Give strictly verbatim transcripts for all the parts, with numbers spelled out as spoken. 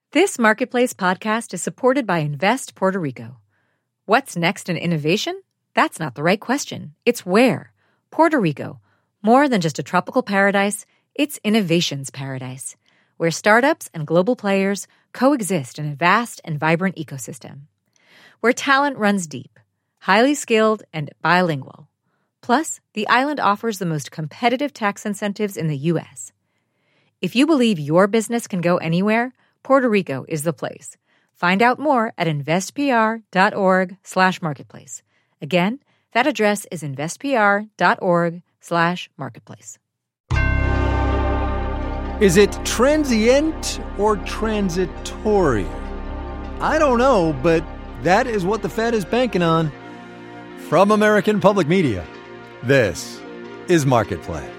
This Marketplace podcast is supported by Invest Puerto Rico. What's next in innovation? That's not the right question. It's where. Puerto Rico. More than just a tropical paradise, it's innovation's paradise, where startups and global players coexist in a vast and vibrant ecosystem. Where talent runs deep, highly skilled, and bilingual. Plus, the island offers the most competitive tax incentives in the U S. If you believe your business can go anywhere, Puerto Rico is the place. Find out more at investpr.org slash marketplace. Again, that address is investpr.org slash marketplace. Is it transient or transitory? I don't know, but that is what the Fed is banking on. From American Public Media, this is Marketplace.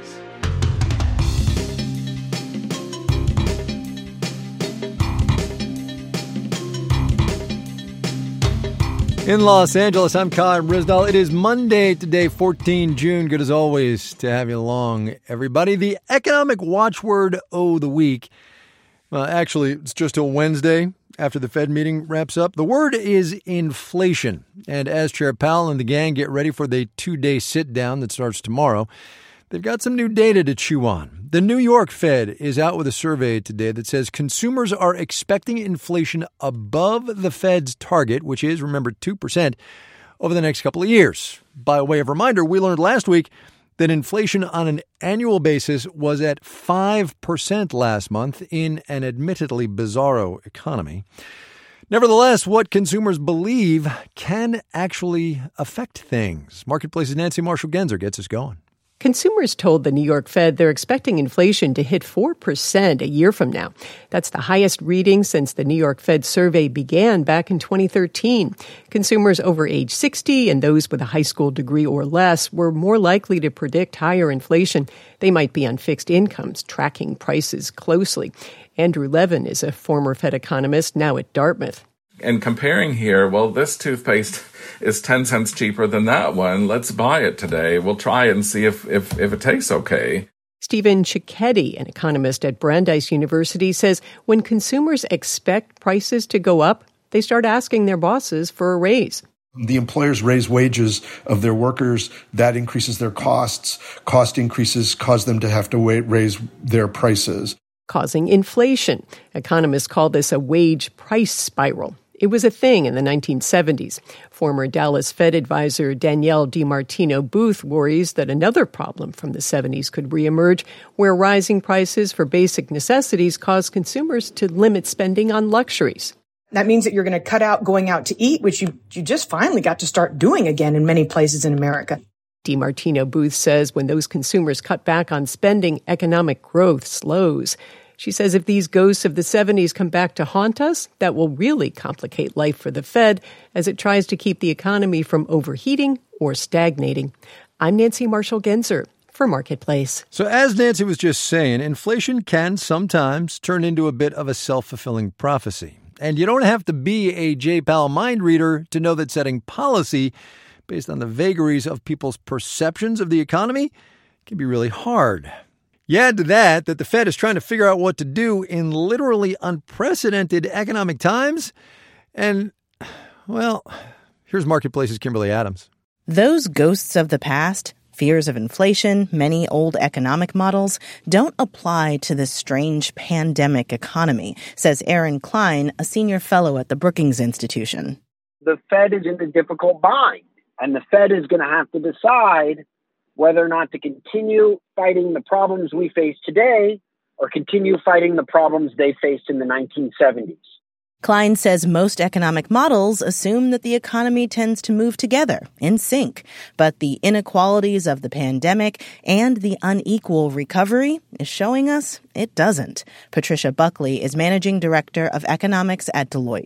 In Los Angeles, I'm Kyle Brisdall. It is Monday today, the fourteenth of June. Good as always to have you along, everybody. The economic watchword of the week. Well, actually, it's just till Wednesday after the Fed meeting wraps up. The word is inflation. And as Chair Powell and the gang get ready for the two-day sit-down that starts tomorrow, they've got some new data to chew on. The New York Fed is out with a survey today that says consumers are expecting inflation above the Fed's target, which is, remember, two percent, over the next couple of years. By way of reminder, we learned last week that inflation on an annual basis was at five percent last month in an admittedly bizarro economy. Nevertheless, what consumers believe can actually affect things. Marketplace's Nancy Marshall-Genzer gets us going. Consumers told the New York Fed they're expecting inflation to hit four percent a year from now. That's the highest reading since the New York Fed survey began back in twenty thirteen. Consumers over age sixty and those with a high school degree or less were more likely to predict higher inflation. They might be on fixed incomes, tracking prices closely. Andrew Levin is a former Fed economist, now at Dartmouth. And comparing here, well, this toothpaste is ten cents cheaper than that one. Let's buy it today. We'll try it and see if, if, if it tastes okay. Stephen Cicchetti, an economist at Brandeis University, says when consumers expect prices to go up, they start asking their bosses for a raise. The employers raise wages of their workers. That increases their costs. Cost increases cause them to have to raise their prices, causing inflation. Economists call this a wage price spiral. It was a thing in the nineteen seventies. Former Dallas Fed advisor Danielle DiMartino Booth worries that another problem from the seventies could reemerge, where rising prices for basic necessities cause consumers to limit spending on luxuries. That means that you're going to cut out going out to eat, which you, you just finally got to start doing again in many places in America. DiMartino Booth says when those consumers cut back on spending, economic growth slows. She says if these ghosts of the seventies come back to haunt us, that will really complicate life for the Fed as it tries to keep the economy from overheating or stagnating. I'm Nancy Marshall-Genzer for Marketplace. So as Nancy was just saying, inflation can sometimes turn into a bit of a self-fulfilling prophecy. And you don't have to be a Jay Powell mind reader to know that setting policy based on the vagaries of people's perceptions of the economy can be really hard. You add to that that the Fed is trying to figure out what to do in literally unprecedented economic times. And, well, here's Marketplace's Kimberly Adams. Those ghosts of the past, fears of inflation, many old economic models, don't apply to this strange pandemic economy, says Aaron Klein, a senior fellow at the Brookings Institution. The Fed is in a difficult bind, and the Fed is going to have to decide whether or not to continue fighting the problems we face today or continue fighting the problems they faced in the nineteen seventies. Klein says most economic models assume that the economy tends to move together, in sync. But the inequalities of the pandemic and the unequal recovery is showing us it doesn't. Patricia Buckley is managing director of economics at Deloitte.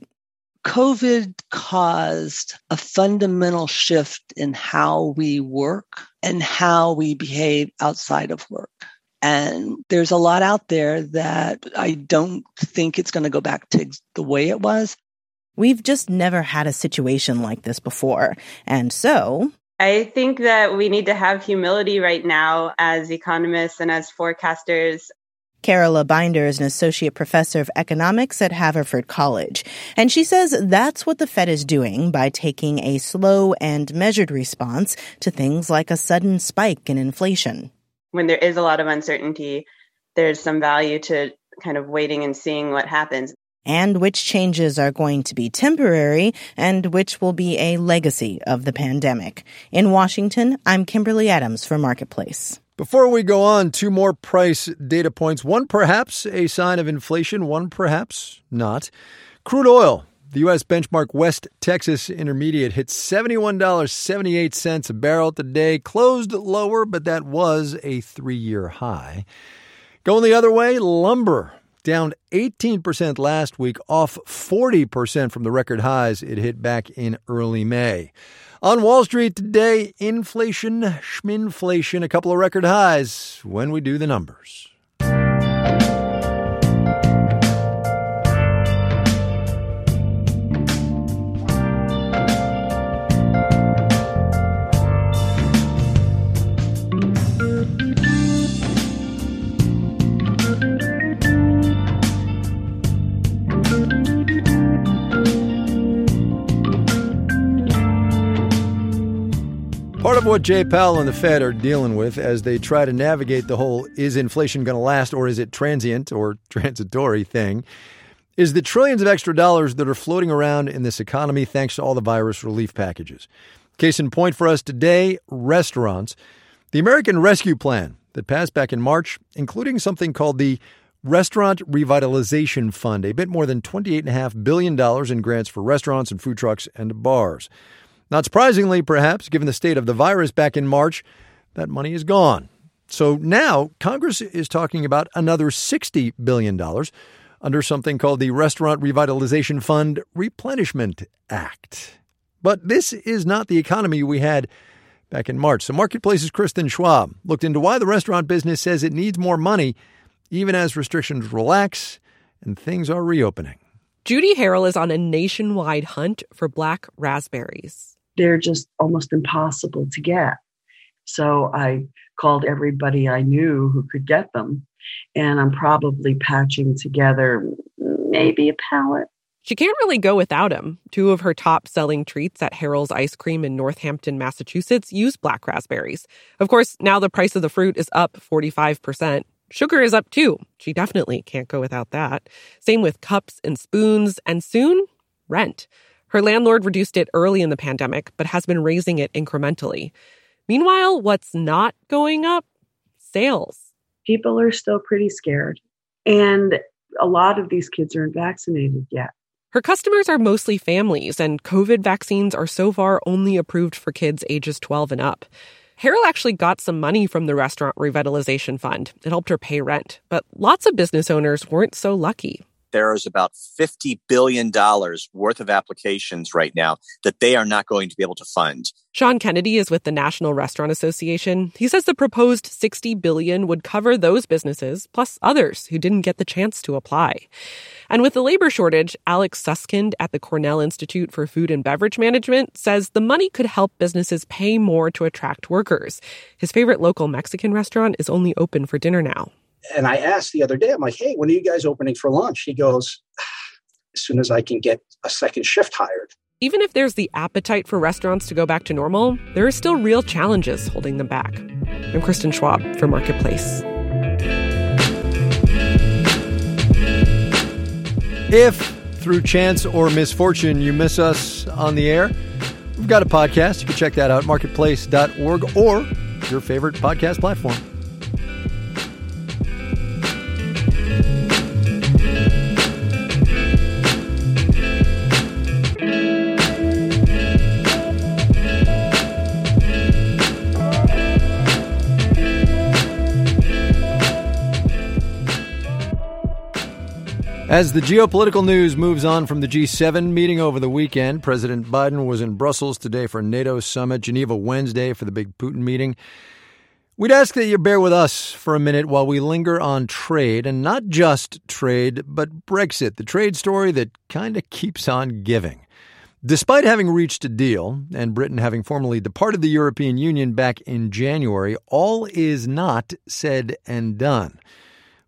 COVID caused a fundamental shift in how we work and how we behave outside of work. And there's a lot out there that I don't think it's going to go back to the way it was. We've just never had a situation like this before. And so I think that we need to have humility right now as economists and as forecasters. Carola Binder is an associate professor of economics at Haverford College, and she says that's what the Fed is doing by taking a slow and measured response to things like a sudden spike in inflation. When there is a lot of uncertainty, there's some value to kind of waiting and seeing what happens. And which changes are going to be temporary and which will be a legacy of the pandemic. In Washington, I'm Kimberly Adams for Marketplace. Before we go on, two more price data points. One perhaps a sign of inflation, one perhaps not. Crude oil. The U S benchmark West Texas Intermediate hit seventy-one dollars and seventy-eight cents a barrel today. Closed lower, but that was a three-year high. Going the other way, lumber down eighteen percent last week, off forty percent from the record highs it hit back in early May. On Wall Street today, inflation, schminflation, a couple of record highs when we do the numbers. Part of what Jay Powell and the Fed are dealing with as they try to navigate the whole is inflation going to last or is it transient or transitory thing is the trillions of extra dollars that are floating around in this economy thanks to all the virus relief packages. Case in point for us today, restaurants. The American Rescue Plan that passed back in March, including something called the Restaurant Revitalization Fund, a bit more than twenty-eight point five billion dollars in grants for restaurants and food trucks and bars. Not surprisingly, perhaps, given the state of the virus back in March, that money is gone. So now Congress is talking about another sixty billion dollars under something called the Restaurant Revitalization Fund Replenishment Act. But this is not the economy we had back in March. So Marketplace's Kristen Schwab looked into why the restaurant business says it needs more money, even as restrictions relax and things are reopening. Judy Harrell is on a nationwide hunt for black raspberries. They're just almost impossible to get. So I called everybody I knew who could get them, and I'm probably patching together maybe a pallet. She can't really go without them. Two of her top-selling treats at Harrell's Ice Cream in Northampton, Massachusetts use black raspberries. Of course, now the price of the fruit is up forty-five percent. Sugar is up too. She definitely can't go without that. Same with cups and spoons, and soon, rent. Her landlord reduced it early in the pandemic, but has been raising it incrementally. Meanwhile, what's not going up? Sales. People are still pretty scared, and a lot of these kids aren't vaccinated yet. Her customers are mostly families, and COVID vaccines are so far only approved for kids ages twelve and up. Harrell actually got some money from the Restaurant Revitalization Fund. It helped her pay rent. But lots of business owners weren't so lucky. There is about fifty billion dollars worth of applications right now that they are not going to be able to fund. Sean Kennedy is with the National Restaurant Association. He says the proposed sixty billion dollars would cover those businesses, plus others who didn't get the chance to apply. And with the labor shortage, Alex Suskind at the Cornell Institute for Food and Beverage Management says the money could help businesses pay more to attract workers. His favorite local Mexican restaurant is only open for dinner now. And I asked the other day, I'm like, hey, when are you guys opening for lunch? He goes, as soon as I can get a second shift hired. Even if there's the appetite for restaurants to go back to normal, there are still real challenges holding them back. I'm Kristen Schwab for Marketplace. If, through chance or misfortune, you miss us on the air, we've got a podcast. You can check that out, marketplace dot org, or your favorite podcast platform. As the geopolitical news moves on from the G seven meeting over the weekend, President Biden was in Brussels today for a NATO summit, Geneva Wednesday for the big Putin meeting. We'd ask that you bear with us for a minute while we linger on trade, and not just trade, but Brexit, the trade story that kind of keeps on giving. Despite having reached a deal and Britain having formally departed the European Union back in January, all is not said and done.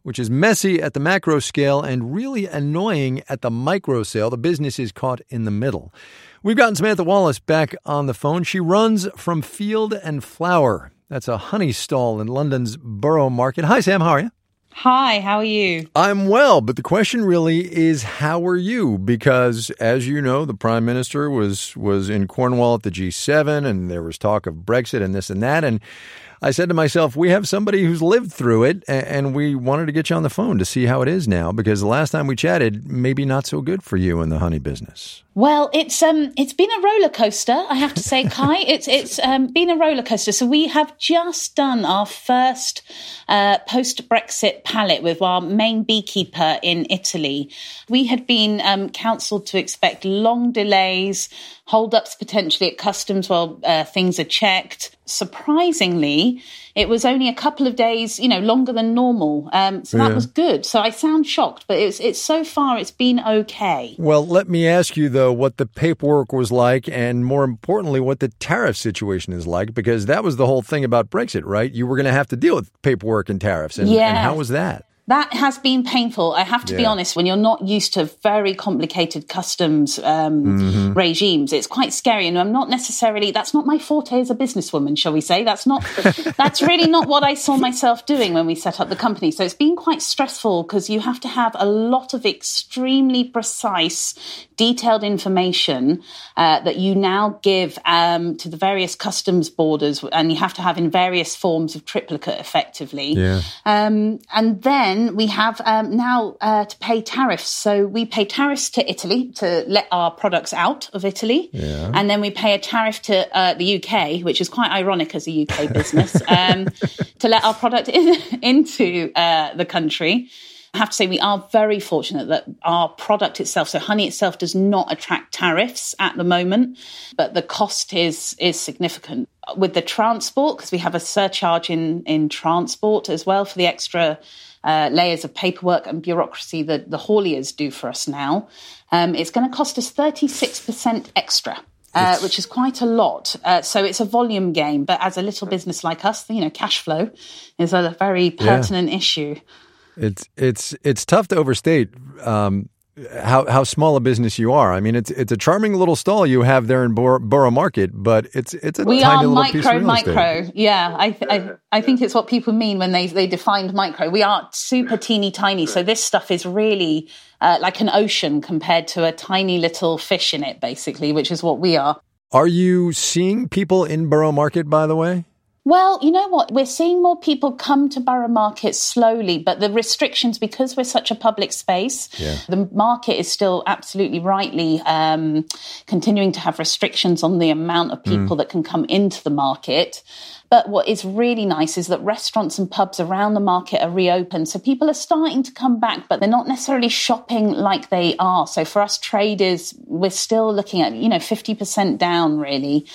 which is messy at the macro scale and really annoying at the micro scale. The business is caught in the middle. We've gotten Samantha Wallace back on the phone. She runs From Field and Flower. That's a honey stall in London's Borough Market. Hi, Sam. How are you? Hi, how are you? I'm well, but the question really is, how are you? Because, as you know, the Prime Minister was was in Cornwall at the G seven, and there was talk of Brexit and this and that, and I said to myself, we have somebody who's lived through it, and we wanted to get you on the phone to see how it is now, because the last time we chatted, maybe not so good for you in the honey business. Well, it's um, it's been a roller coaster, I have to say, Kai. It's it's um, been a roller coaster. So we have just done our first uh, post-Brexit pallet with our main beekeeper in Italy. We had been um, counselled to expect long delays, hold-ups potentially at customs while uh, things are checked. Surprisingly, it was only a couple of days, you know, longer than normal. Um, so that Yeah. was good. So I sound shocked, but it's it's so far it's been okay. Well, let me ask you, though, what the paperwork was like, and more importantly, what the tariff situation is like, because that was the whole thing about Brexit, right? You were going to have to deal with paperwork and tariffs. And, Yeah. and how was that? That has been painful. I have to be Yeah. honest, when you're not used to very complicated customs um, Mhm. regimes, it's quite scary. And I'm not necessarily, that's not my forte as a businesswoman, shall we say. That's not, that's really not what I saw myself doing when we set up the company. So it's been quite stressful because you have to have a lot of extremely precise, detailed information uh, that you now give um, to the various customs borders, and you have to have in various forms of triplicate effectively. Yeah. Um, and then we have um, now uh, to pay tariffs. So we pay tariffs to Italy to let our products out of Italy. Yeah. And then we pay a tariff to uh, the U K, which is quite ironic as a U K business, um, to let our product in, into uh, the country. I have to say we are very fortunate that our product itself, so honey itself, does not attract tariffs at the moment, but the cost is is significant. With the transport, because we have a surcharge in, in transport as well for the extra uh, layers of paperwork and bureaucracy that the hauliers do for us now, um, it's going to cost us thirty-six percent extra. Uh, which is quite a lot. Uh, so it's a volume game. But as a little business like us, you know, cash flow is a very pertinent yeah. issue. It's it's it's tough to overstate um, how how small a business you are. I mean, it's it's a charming little stall you have there in Bor- Borough Market, but it's it's a we tiny are little micro, piece of real micro. estate. Yeah, I, th- I I think it's what people mean when they they defined micro. We are super teeny tiny, so this stuff is really uh, like an ocean compared to a tiny little fish in it, basically, which is what we are. Are you seeing people in Borough Market, by the way? Well, you know what? We're seeing more people come to Borough Market slowly, but the restrictions, because we're such a public space, yeah. the market is still absolutely rightly um, continuing to have restrictions on the amount of people mm. that can come into the market. But what is really nice is that restaurants and pubs around the market are reopened. So people are starting to come back, but they're not necessarily shopping like they are. So for us traders, we're still looking at, you know, fifty percent down, really.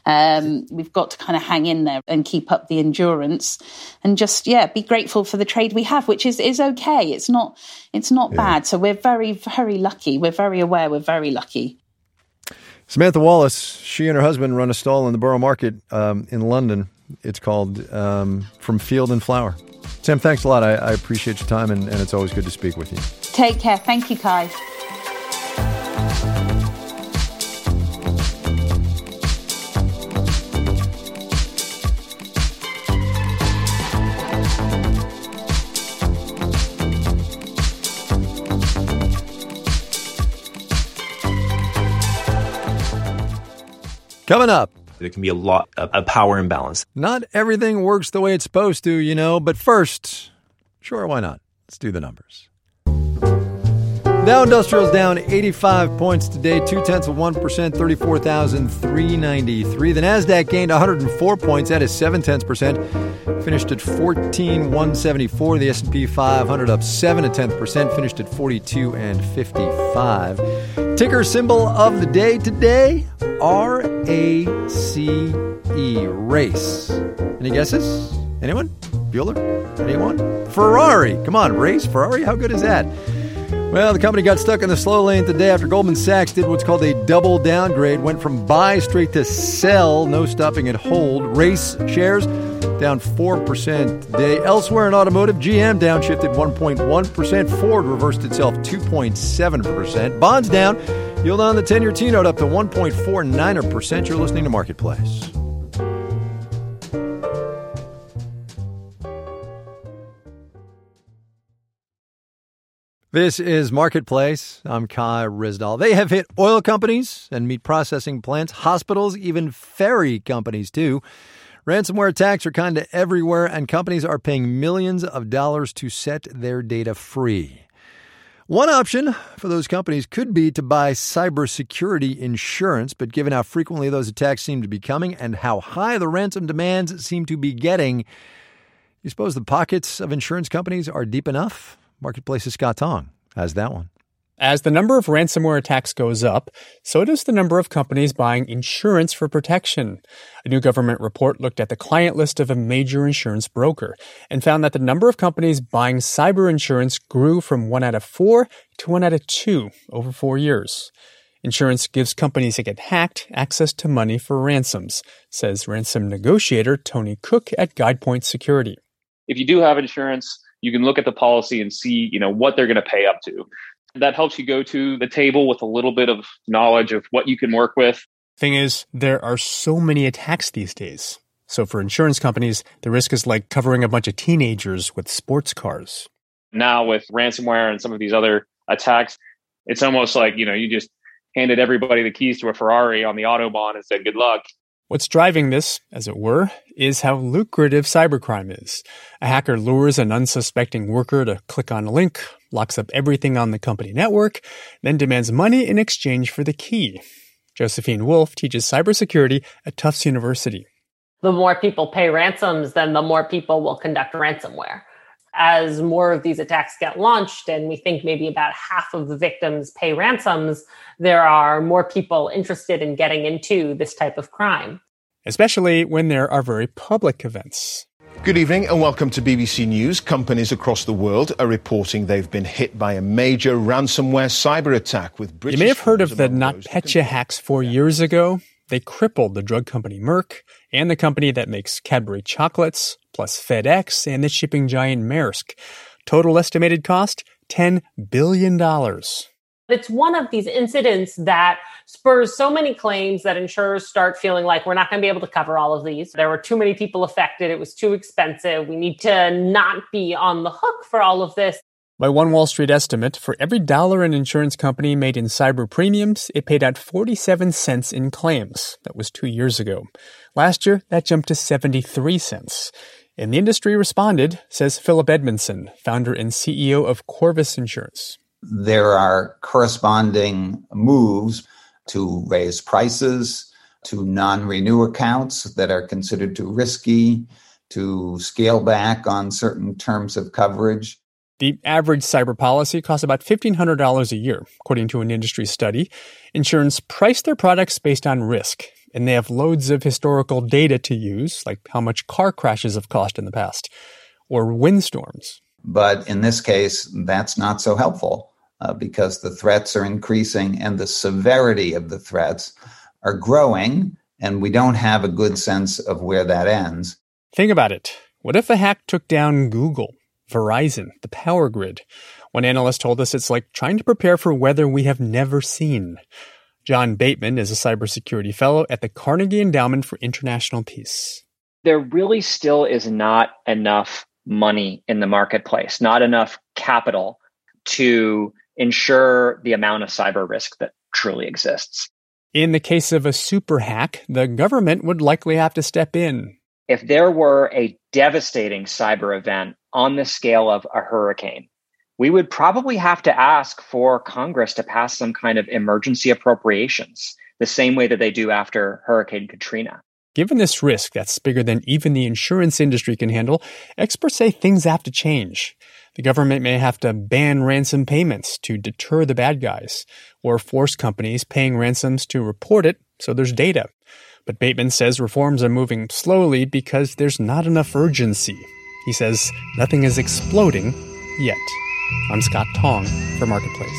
Um, we've got to kind of hang in there and keep up the endurance and just, yeah, be grateful for the trade we have, which is, is okay. It's not, it's not yeah. bad. So we're very, very lucky. We're very aware. We're very lucky. Samantha Wallace, she and her husband run a stall in the Borough Market um, in London. It's called um, From Field and Flower. Sam, thanks a lot. I, I appreciate your time, and, and it's always good to speak with you. Take care. Thank you, Kai. Coming up. There can be a lot of a power imbalance. Not everything works the way it's supposed to, you know, but first, sure, why not? Let's do the numbers. Dow Industrial's down eighty-five points today, two-tenths of one percent, thirty-four thousand three hundred ninety-three. The NASDAQ gained one hundred four points, that is seven-tenths percent, finished at fourteen thousand one hundred seventy-four. The S and P five hundred up seven-tenths percent, finished at forty-two and fifty-five. Ticker symbol of the day today, R A C E, race. Any guesses? Anyone? Bueller? Anyone? Ferrari. Come on, race, Ferrari, how good is that? Well, the company got stuck in the slow lane today after Goldman Sachs did what's called a double downgrade, went from buy straight to sell, no stopping at hold. Race shares down four percent today. Elsewhere in automotive, G M downshifted one point one percent. Ford reversed itself two point seven percent. Bonds down. Yield on the ten-year T-note up to one point four nine percent. You're listening to Marketplace. This is Marketplace. I'm Kai Ryssdal. They have hit oil companies and meat processing plants, hospitals, even ferry companies, too. Ransomware attacks are kind of everywhere, and companies are paying millions of dollars to set their data free. One option for those companies could be to buy cybersecurity insurance, but given how frequently those attacks seem to be coming and how high the ransom demands seem to be getting, you suppose the pockets of insurance companies are deep enough? Marketplace's Scott Tong has that one. As the number of ransomware attacks goes up, so does the number of companies buying insurance for protection. A new government report looked at the client list of a major insurance broker and found that the number of companies buying cyber insurance grew from one out of four to one out of two over four years. Insurance gives companies that get hacked access to money for ransoms, says ransom negotiator Tony Cook at GuidePoint Security. If you do have insurance, you can look at the policy and see, you know, what they're going to pay up to. That helps you go to the table with a little bit of knowledge of what you can work with. Thing is, there are so many attacks these days. So for insurance companies, the risk is like covering a bunch of teenagers with sports cars. Now with ransomware and some of these other attacks, it's almost like, you know, you just handed everybody the keys to a Ferrari on the Autobahn and said, good luck. What's driving this, as it were, is how lucrative cybercrime is. A hacker lures an unsuspecting worker to click on a link, locks up everything on the company network, then demands money in exchange for the key. Josephine Wolf teaches cybersecurity at Tufts University. The more people pay ransoms, then the more people will conduct ransomware. As more of these attacks get launched, and we think maybe about half of the victims pay ransoms, there are more people interested in getting into this type of crime. Especially when there are very public events. Good evening and welcome to B B C News. Companies across the world are reporting they've been hit by a major ransomware cyber attack with British. You may have heard of the NotPetya hacks four years ago. They crippled the drug company Merck and the company that makes Cadbury chocolates, plus FedEx and the shipping giant Maersk. Total estimated cost, ten billion dollars. It's one of these incidents that spurs so many claims that insurers start feeling like we're not going to be able to cover all of these. There were too many people affected. It was too expensive. We need to not be on the hook for all of this. By one Wall Street estimate, for every dollar an insurance company made in cyber premiums, it paid out forty-seven cents in claims. That was two years ago. Last year, that jumped to seventy-three cents. And the industry responded, says Philip Edmondson, founder and C E O of Corvus Insurance. There are corresponding moves to raise prices, to non-renew accounts that are considered too risky, to scale back on certain terms of coverage. The average cyber policy costs about fifteen hundred dollars a year, according to an industry study. Insurance price their products based on risk, and they have loads of historical data to use, like how much car crashes have cost in the past, or windstorms. But in this case, that's not so helpful uh, because the threats are increasing and the severity of the threats are growing, and we don't have a good sense of where that ends. Think about it. What if a hack took down Google, Verizon, the power grid? One analyst told us it's like trying to prepare for weather we have never seen. John Bateman is a cybersecurity fellow at the Carnegie Endowment for International Peace. There really still is not enough money in the marketplace, not enough capital to ensure the amount of cyber risk that truly exists. In the case of a super hack, the government would likely have to step in. If there were a devastating cyber event on the scale of a hurricane, we would probably have to ask for Congress to pass some kind of emergency appropriations, the same way that they do after Hurricane Katrina. Given this risk that's bigger than even the insurance industry can handle, experts say things have to change. The government may have to ban ransom payments to deter the bad guys, or force companies paying ransoms to report it so there's data. But Bateman says reforms are moving slowly because there's not enough urgency. He says nothing is exploding yet. I'm Scott Tong for Marketplace.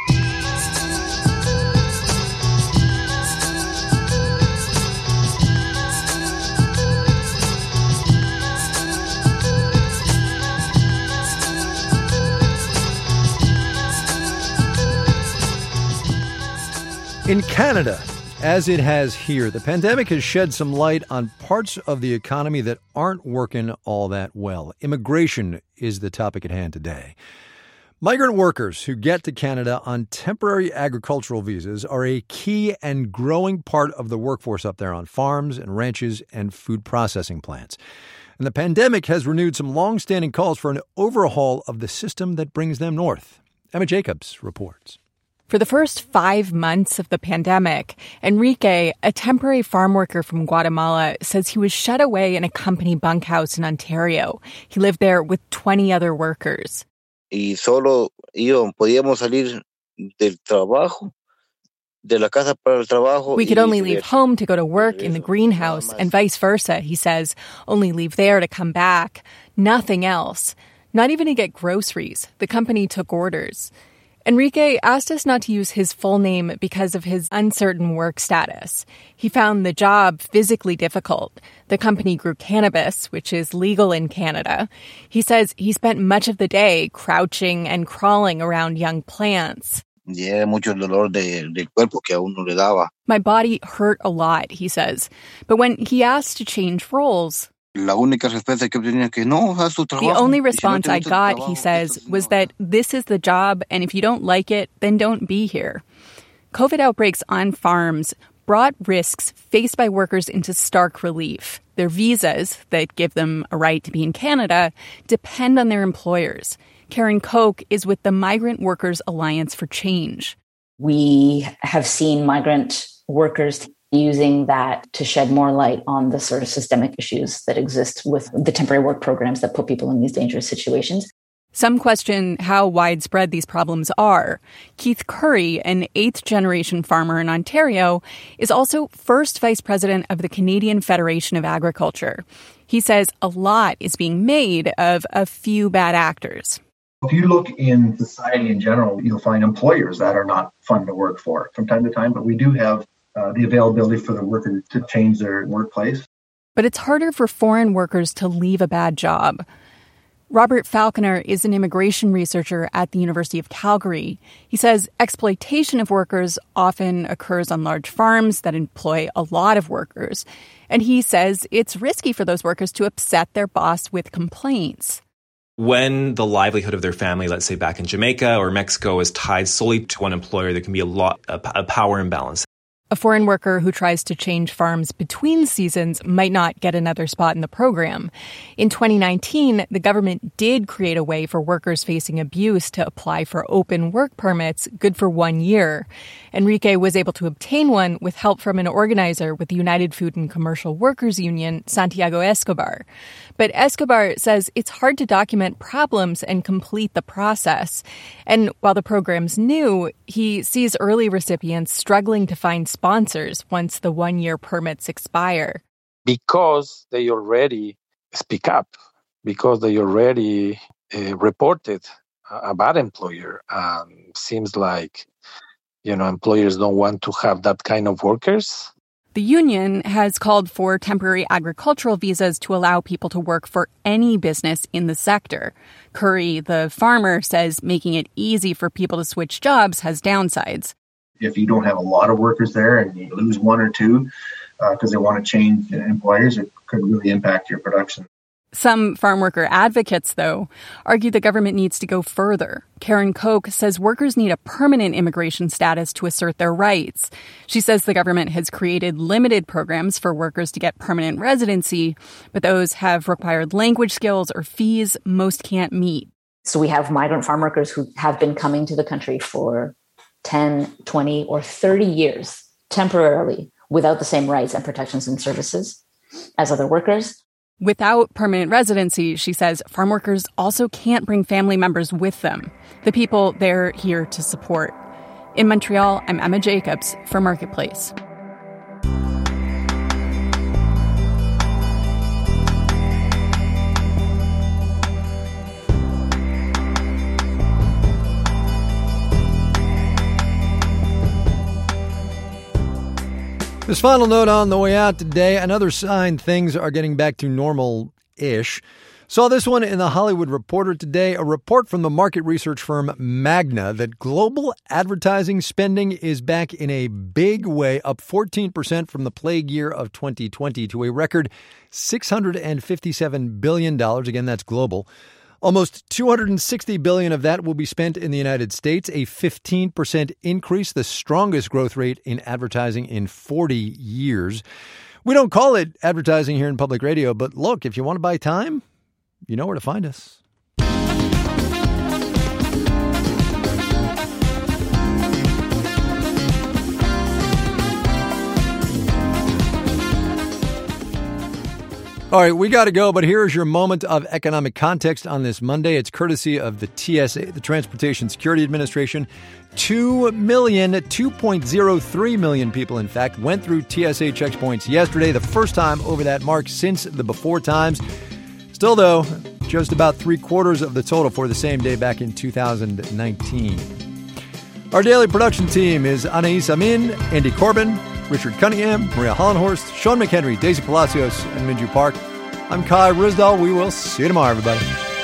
In Canada, as it has here, the pandemic has shed some light on parts of the economy that aren't working all that well. Immigration is the topic at hand today. Migrant workers who get to Canada on temporary agricultural visas are a key and growing part of the workforce up there on farms and ranches and food processing plants. And the pandemic has renewed some long-standing calls for an overhaul of the system that brings them north. Emma Jacobs reports. For the first five months of the pandemic, Enrique, a temporary farm worker from Guatemala, says he was shut away in a company bunkhouse in Ontario. He lived there with twenty other workers. Y solo íbamos, podíamos salir del trabajo, de la casa para el trabajo. We could only leave home to go to work in the greenhouse and vice versa, he says. Only leave there to come back. Nothing else. Not even to get groceries. The company took orders. Enrique asked us not to use his full name because of his uncertain work status. He found the job physically difficult. The company grew cannabis, which is legal in Canada. He says he spent much of the day crouching and crawling around young plants. Yeah, mucho dolor de, de cuerpo que a uno le daba. My body hurt a lot, he says. But when he asked to change roles, La única respuesta que tenía que no, haz tu trabajo. The only response I got, he says, was that this is the job, and if you don't like it, then don't be here. COVID outbreaks on farms brought risks faced by workers into stark relief. Their visas, that give them a right to be in Canada, depend on their employers. Karen Koch is with the Migrant Workers Alliance for Change. We have seen migrant workers using that to shed more light on the sort of systemic issues that exist with the temporary work programs that put people in these dangerous situations. Some question how widespread these problems are. Keith Curry, an eighth-generation farmer in Ontario, is also first vice president of the Canadian Federation of Agriculture. He says a lot is being made of a few bad actors. If you look in society in general, you'll find employers that are not fun to work for from time to time, but we do have Uh, the availability for the worker to change their workplace. But it's harder for foreign workers to leave a bad job. Robert Falconer is an immigration researcher at the University of Calgary. He says exploitation of workers often occurs on large farms that employ a lot of workers. And he says it's risky for those workers to upset their boss with complaints. When the livelihood of their family, let's say back in Jamaica or Mexico, is tied solely to one employer, there can be a lot a, a power imbalance. A foreign worker who tries to change farms between seasons might not get another spot in the program. In twenty nineteen, the government did create a way for workers facing abuse to apply for open work permits, good for one year. Enrique was able to obtain one with help from an organizer with the United Food and Commercial Workers Union, Santiago Escobar. But Escobar says it's hard to document problems and complete the process. And while the program's new, he sees early recipients struggling to find sponsors once the one-year permits expire. Because they already speak up, because they already uh, reported a bad employer. Um, seems like, you know, employers don't want to have that kind of workers. The union has called for temporary agricultural visas to allow people to work for any business in the sector. Curry, the farmer, says making it easy for people to switch jobs has downsides. If you don't have a lot of workers there and you lose one or two because uh, they want to change employers, it could really impact your production. Some farm worker advocates, though, argue the government needs to go further. Karen Koch says workers need a permanent immigration status to assert their rights. She says the government has created limited programs for workers to get permanent residency, but those have required language skills or fees most can't meet. So we have migrant farm workers who have been coming to the country for ten, twenty, or thirty years temporarily without the same rights and protections and services as other workers. Without permanent residency, she says, farm workers also can't bring family members with them, the people they're here to support. In Montreal, I'm Emma Jacobs for Marketplace. This final note on the way out today, another sign things are getting back to normal-ish. Saw this one in the Hollywood Reporter today, a report from the market research firm Magna that global advertising spending is back in a big way, up fourteen percent from the plague year of twenty twenty to a record six hundred fifty-seven billion dollars. Again, that's global. Almost two hundred sixty billion dollars of that will be spent in the United States, a fifteen percent increase, the strongest growth rate in advertising in forty years. We don't call it advertising here in public radio, but look, if you want to buy time, you know where to find us. All right, we got to go, but here's your moment of economic context on this Monday. It's courtesy of the T S A, the Transportation Security Administration. Two million, two point oh three million people, in fact, went through T S A checkpoints yesterday, the first time over that mark since the before times. Still, though, just about three quarters of the total for the same day back in two thousand nineteen. Our daily production team is Anais Amin, Andy Corbin, Richard Cunningham, Maria Hollenhorst, Sean McHenry, Daisy Palacios, and Minju Park. I'm Kai Ryssdal. We will see you tomorrow, everybody.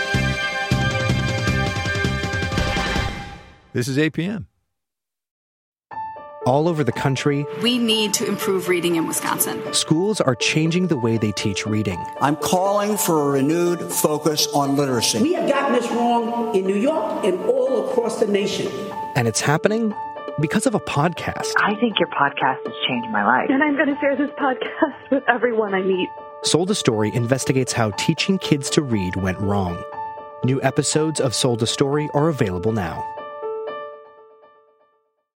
This is eight p.m. All over the country, we need to improve reading in Wisconsin. Schools are changing the way they teach reading. I'm calling for a renewed focus on literacy. We have gotten this wrong in New York and all across the nation. And it's happening because of a podcast. I think your podcast has changed my life. And I'm going to share this podcast with everyone I meet. Sold a Story investigates how teaching kids to read went wrong. New episodes of Sold a Story are available now.